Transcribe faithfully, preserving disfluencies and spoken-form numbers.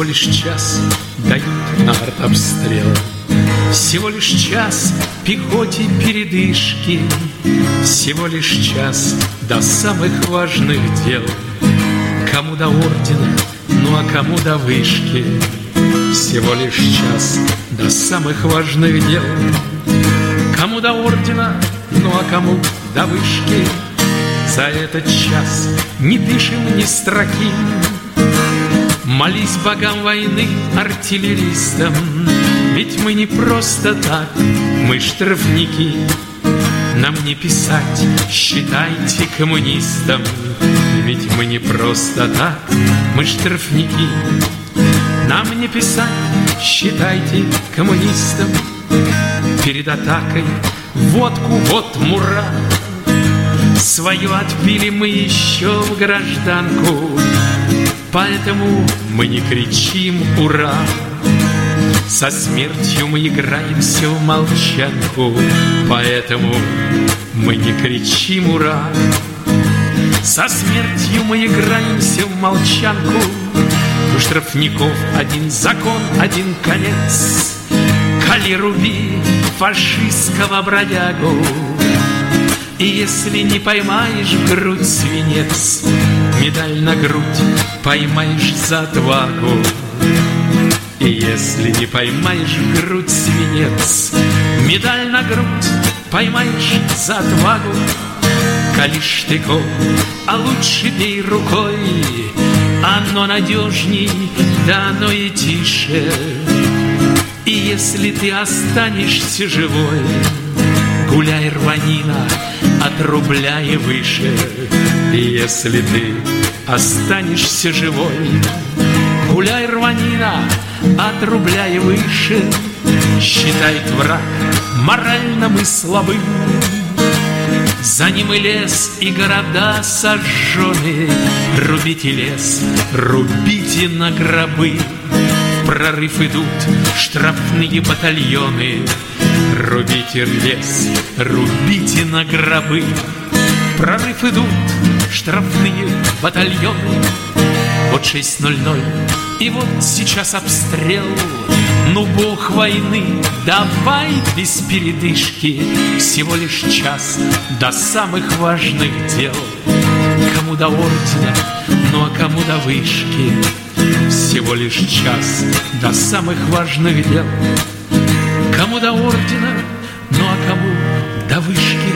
Всего лишь час дают на артобстрел, всего лишь час пехоте передышки, всего лишь час до самых важных дел. Кому до ордена, ну а кому до вышки, всего лишь час до самых важных дел. Кому до ордена, ну а кому до вышки, за этот час не дышим ни строки. Молись богам войны, артиллеристам, ведь мы не просто так, мы штрафники. Нам не писать, считайте коммунистам, ведь мы не просто так, мы штрафники. Нам не писать, считайте коммунистам. Перед атакой водку, вот мура. Свою отпили мы еще в гражданку, поэтому мы не кричим «Ура!». Со смертью мы играемся в молчанку, поэтому мы не кричим «Ура!». Со смертью мы играемся в молчанку. У штрафников один закон, один конец. Кали руби фашистского бродягу, и если не поймаешь в грудь свинец, медаль на грудь поймаешь за отвагу. И если не поймаешь в грудь свинец, медаль на грудь поймаешь за отвагу. Коли штыком, а лучше бей рукой, оно надежней, да оно и тише. И если ты останешься живой, гуляй, рванина, от рубля и выше. И если ты останешься живой, гуляй, рванина, от рубля и выше. Считает враг, морально мы слабы, за ним и лес, и города сожжены. Рубите лес, рубите на гробы. В прорыв идут штрафные батальоны. Рубите лес, рубите на гробы. В прорыв идут штрафные батальоны. Вот шесть ноль ноль, и вот сейчас обстрел. Ну, бог войны, давай без передышки. Всего лишь час до самых важных дел. Кому до ордена, ну а кому до вышки, всего лишь час до самых важных дел. Кому до ордена, ну а кому до вышки.